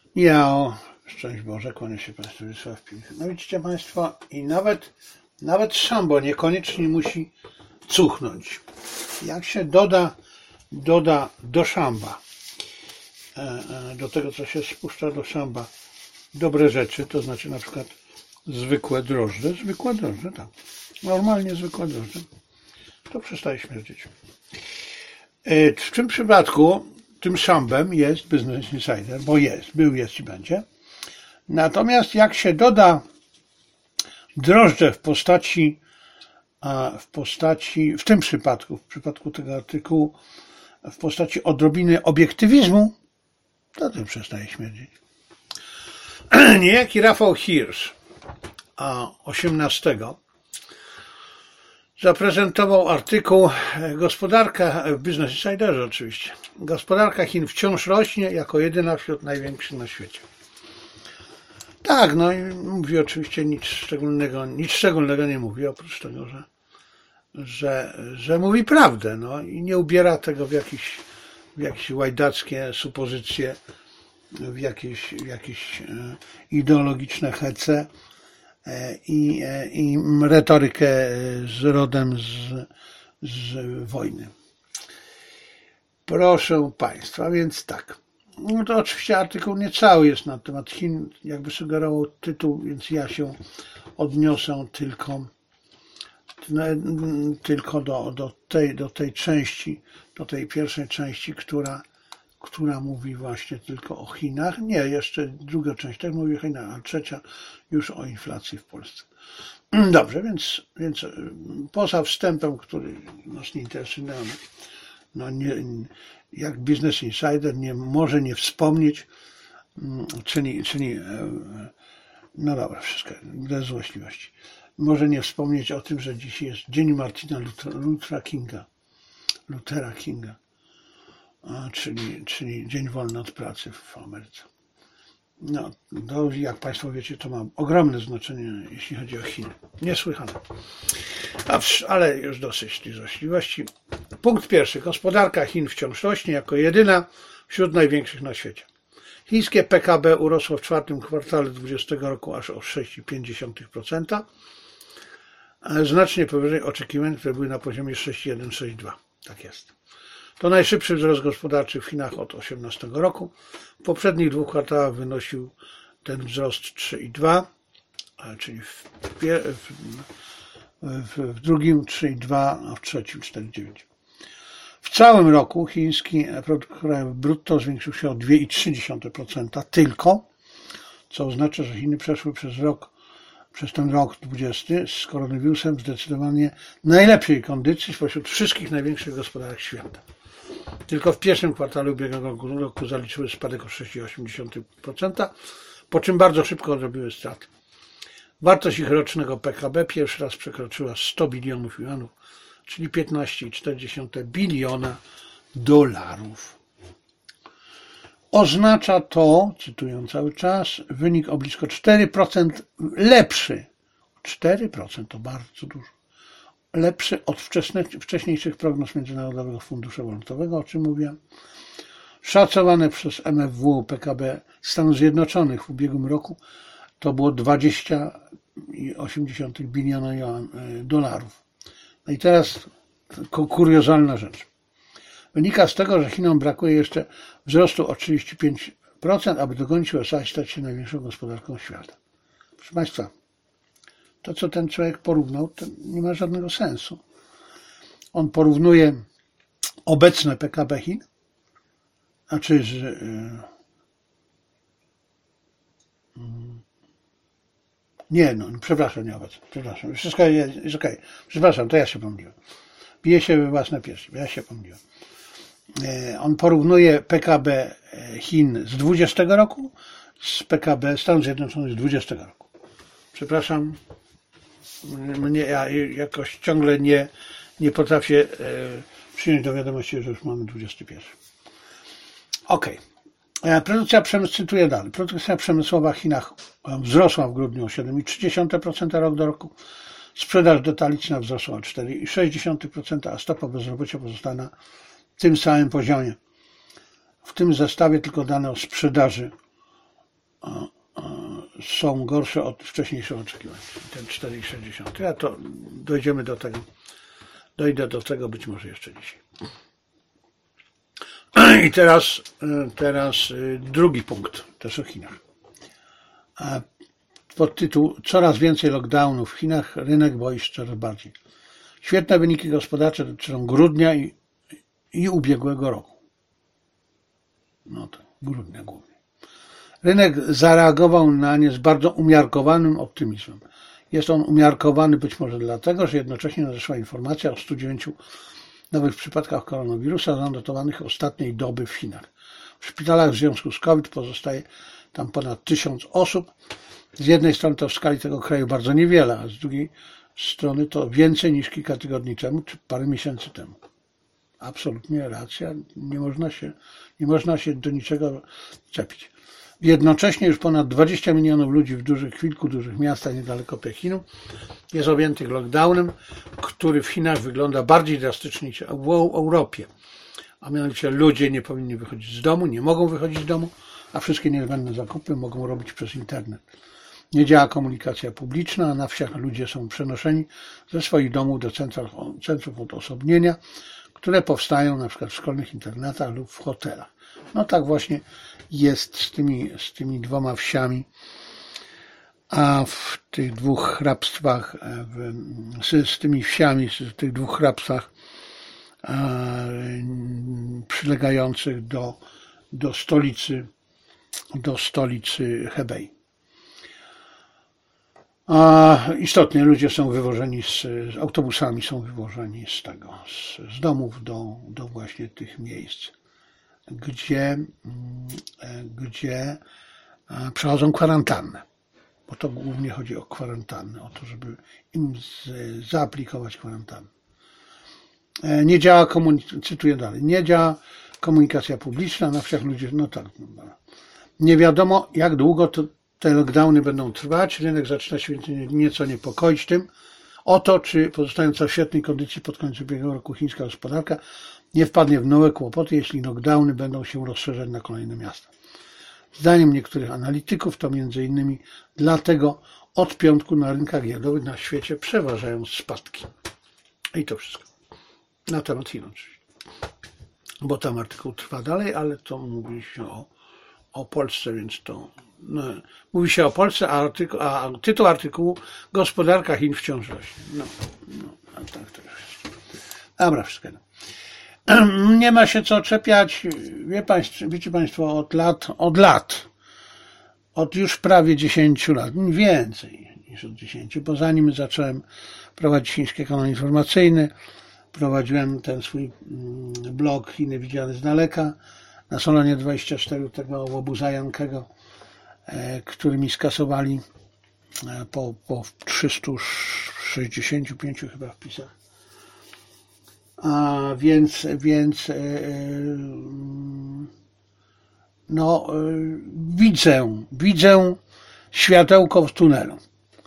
Szczęść Boże, kłania się Państwu Wiesław Piłka. No widzicie Państwo, i nawet szambo niekoniecznie musi cuchnąć. Jak się doda do szamba, do tego, co się spuszcza do szamba, dobre rzeczy, to znaczy na przykład zwykłe drożdże, tak, normalnie zwykłe drożdże, to przestaje śmierdzieć. W tym przypadku tym szambem jest Business Insider, bo był, jest i będzie. Natomiast jak się doda drożdże w tym przypadku, w przypadku tego artykułu, w postaci odrobiny obiektywizmu, to tym przestaje śmierdzić. Niejaki Rafał Hirsch 18 zaprezentował artykuł Gospodarka w Business Insiderze oczywiście. Gospodarka Chin wciąż rośnie jako jedyna wśród największych na świecie. Tak, no i mówi oczywiście nic szczególnego nie mówi, oprócz tego, że mówi prawdę, no i nie ubiera tego w jakieś łajdackie supozycje, w jakieś ideologiczne hece i retorykę rodem z wojny. Proszę Państwa, więc tak. No to oczywiście artykuł nie cały jest na temat Chin, jakby sugerował tytuł, więc ja się odniosę tylko do tej części, do tej pierwszej części, która mówi właśnie tylko o Chinach. Nie, jeszcze druga część też mówi o Chinach, a trzecia już o inflacji w Polsce. Dobrze, więc poza wstępem, który nas nie interesuje, jak Business Insider nie może nie wspomnieć, czyli no dobra, wszystko bez złośliwości. Może nie wspomnieć o tym, że dziś jest Dzień Martina Luthera Kinga, czyli Dzień Wolny od Pracy w Ameryce. No, to, jak Państwo wiecie, to ma ogromne znaczenie, jeśli chodzi o Chiny. Niesłychane. Ale już dosyć tej złośliwości. Punkt pierwszy. Gospodarka Chin wciąż rośnie jako jedyna wśród największych na świecie. Chińskie PKB urosło w czwartym kwartale 2020 roku aż o 6,5%, znacznie powyżej oczekiwań, które były na poziomie 6,1-6,2. Tak jest. To najszybszy wzrost gospodarczy w Chinach od 2018 roku. W poprzednich dwóch kwartałach wynosił ten wzrost 3,2, czyli w drugim 3,2, a w trzecim 4,9. W całym roku chiński produkt krajowy brutto zwiększył się o 2,3% tylko, co oznacza, że Chiny przeszły przez ten rok 2020 z koronawirusem zdecydowanie najlepszej kondycji spośród wszystkich największych gospodarek świata. Tylko w pierwszym kwartale ubiegłego roku zaliczyły spadek o 6,8%, po czym bardzo szybko odrobiły straty. Wartość ich rocznego PKB pierwszy raz przekroczyła 100 bilionów juanów, czyli 15,4 biliona dolarów. Oznacza to, cytuję cały czas, wynik o blisko 4% lepszy. 4% to bardzo dużo. Lepszy od wcześniejszych prognoz Międzynarodowego Funduszu Walutowego, o czym mówiłem. Szacowane przez MFW PKB Stanów Zjednoczonych w ubiegłym roku to było 20,8 biliona dolarów. No i teraz kuriozalna rzecz. Wynika z tego, że Chinom brakuje jeszcze wzrostu o 35%, aby dogonić USA i stać się największą gospodarką świata. Proszę Państwa, to co ten człowiek porównał, to nie ma żadnego sensu. On porównuje obecne PKB Chin, znaczy, że nie, przepraszam, nie obecne, przepraszam, wszystko jest okej. Przepraszam, to ja się pomyliłem. Bije się we własne piersi, ja się pomyliłem. On porównuje PKB Chin z 20 roku z PKB Stanów Zjednoczonych z 20 roku. Przepraszam, ja jakoś ciągle nie potrafię przyjąć do wiadomości, że już mamy 21. Okej. Produkcja przemysłowa, cytuję dalej. Produkcja przemysłowa w Chinach wzrosła w grudniu o 7,3% rok do roku. Sprzedaż detaliczna wzrosła o 4,6%, a stopa bezrobocia pozostała na tym samym poziomie. W tym zestawie tylko dane o sprzedaży są gorsze od wcześniejszych oczekiwań. Ten 4,60. Ja to dojdziemy do tego. Dojdę do tego być może jeszcze dzisiaj. I teraz drugi punkt, też o Chinach. Podtytuł: Coraz więcej lockdownów w Chinach, rynek boi się coraz bardziej. Świetne wyniki gospodarcze dotyczą grudnia i ubiegłego roku. No to grudnia głównie. Rynek zareagował na nie z bardzo umiarkowanym optymizmem. Jest on umiarkowany być może dlatego, że jednocześnie nadeszła informacja o 109 nowych przypadkach koronawirusa zanotowanych ostatniej doby w Chinach. W szpitalach w związku z COVID pozostaje tam ponad 1000 osób. Z jednej strony to w skali tego kraju bardzo niewiele, a z drugiej strony to więcej niż kilka tygodni temu, czy parę miesięcy temu. Absolutnie racja, nie można się do niczego czepić. Jednocześnie już ponad 20 milionów ludzi w kilku dużych miastach niedaleko Pekinu jest objętych lockdownem, który w Chinach wygląda bardziej drastycznie niż w Europie. A mianowicie ludzie nie powinni wychodzić z domu, nie mogą wychodzić z domu, a wszystkie niezbędne zakupy mogą robić przez internet. Nie działa komunikacja publiczna, a na wsiach ludzie są przenoszeni ze swoich domów do centrów odosobnienia, które powstają na przykład w szkolnych internatach lub w hotelach. No tak właśnie jest z tymi dwoma wsiami, a w tych dwóch hrabstwach, z tymi wsiami, w tych dwóch hrabstwach przylegających do stolicy Hebei. Istotnie ludzie są wywożeni z autobusami, są wywożeni z domów do właśnie tych miejsc, gdzie przechodzą kwarantannę, bo to głównie chodzi o kwarantannę, o to, żeby im zaaplikować kwarantannę. Nie działa cytuję dalej, nie działa komunikacja publiczna, na wsiach ludzie, no tak, nie wiadomo jak długo te lockdowny będą trwać, rynek zaczyna się nieco niepokoić tym, o to, czy pozostająca w świetnej kondycji pod koniec ubiegłego roku chińska gospodarka nie wpadnie w nowe kłopoty, jeśli lockdowny będą się rozszerzać na kolejne miasta. Zdaniem niektórych analityków to między innymi dlatego od piątku na rynkach giełdowych na świecie przeważają spadki. I to wszystko. Na temat Chin oczywiście. Bo tam artykuł trwa dalej, ale to mówi się o Polsce, więc to mówi się o Polsce, a tytuł artykułu: Gospodarka Chin wciąż rośnie. A tak to jest. Dobra, wszystko. Nie ma się co czepiać, wiecie Państwo, od już prawie 10 lat, więcej niż od 10, bo zanim zacząłem prowadzić Chiński Kanał Informacyjny, prowadziłem ten swój blog Chiny widziane z daleka na Solonie 24 tego łobuza Jankego, który mi skasowali po 365 chyba wpisach. Widzę światełko w tunelu.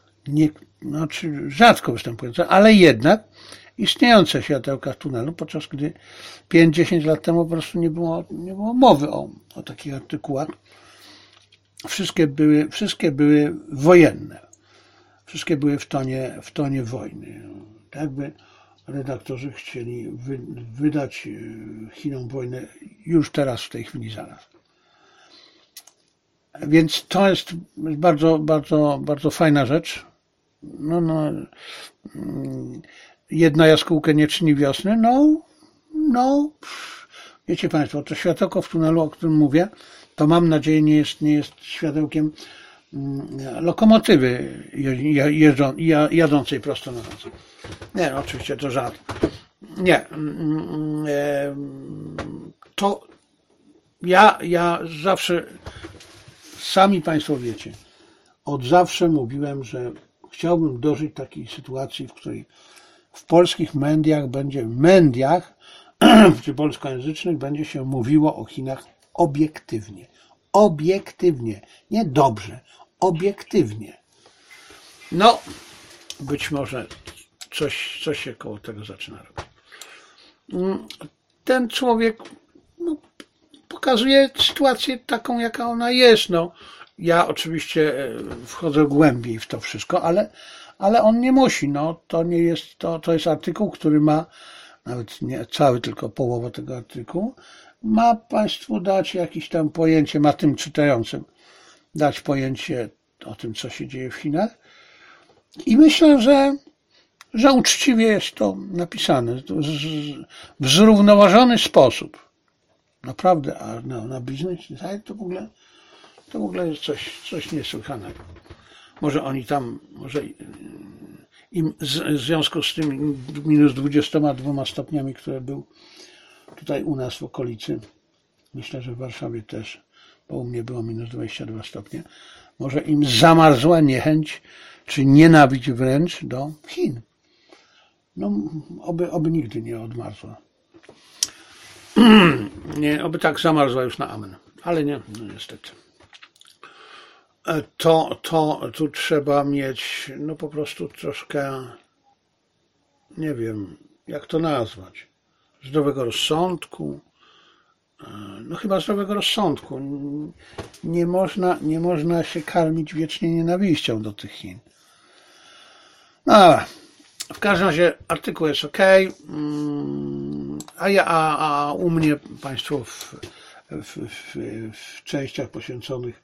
Rzadko występujące, ale jednak istniejące światełka w tunelu, podczas gdy 5-10 lat temu po prostu nie było mowy o takich artykułach. Wszystkie były wojenne. Wszystkie były w tonie wojny. Tak jakby redaktorzy chcieli wydać Chinom wojnę już teraz, w tej chwili, zaraz. Więc to jest bardzo, bardzo, bardzo fajna rzecz. Jedna jaskółka nie czyni wiosny. Wiecie Państwo, to światełko w tunelu, o którym mówię, to mam nadzieję nie jest światełkiem lokomotywy jadącej prosto na nas. Nie, oczywiście to żart. Nie. To ja zawsze, sami Państwo wiecie, od zawsze mówiłem, że chciałbym dożyć takiej sytuacji, w której w polskich mediach czy polskojęzycznych będzie się mówiło o Chinach obiektywnie. Obiektywnie. Nie dobrze. Obiektywnie. Być może coś się koło tego zaczyna robić. Ten człowiek pokazuje sytuację taką, jaka ona jest. Ja oczywiście wchodzę głębiej w to wszystko, ale on nie musi. No, to nie jest, to jest artykuł, który ma, nawet nie cały, tylko połowa tego artykułu, ma Państwu dać jakieś tam pojęcie, ma tym czytającym dać pojęcie o tym, co się dzieje w Chinach. I myślę, że uczciwie jest to napisane w zrównoważony sposób. Naprawdę, a na Business Insider to w ogóle jest coś niesłychanego. Może oni tam, może im w związku z tym minus 22 stopniami, które był tutaj u nas w okolicy, myślę, że w Warszawie też, bo u mnie było minus 22 stopnie, może im zamarzła niechęć, czy nienawiść wręcz do Chin. No, oby nigdy nie odmarzła. Nie, oby tak zamarzła już na amen. Ale nie, no niestety. Tu trzeba mieć, no po prostu troszkę, nie wiem, jak to nazwać, zdrowego rozsądku. No chyba zdrowego rozsądku. Nie można się karmić wiecznie nienawiścią do tych Chin. No, w każdym razie artykuł jest ok. A u mnie Państwo w częściach poświęconych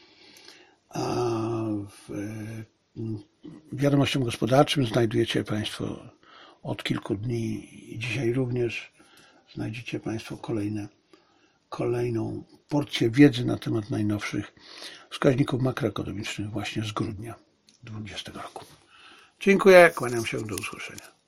wiadomościom gospodarczym znajdziecie Państwo od kilku dni i dzisiaj również znajdziecie Państwo kolejną porcję wiedzy na temat najnowszych wskaźników makroekonomicznych właśnie z grudnia 2020 roku. Dziękuję, kłaniam się, do usłyszenia.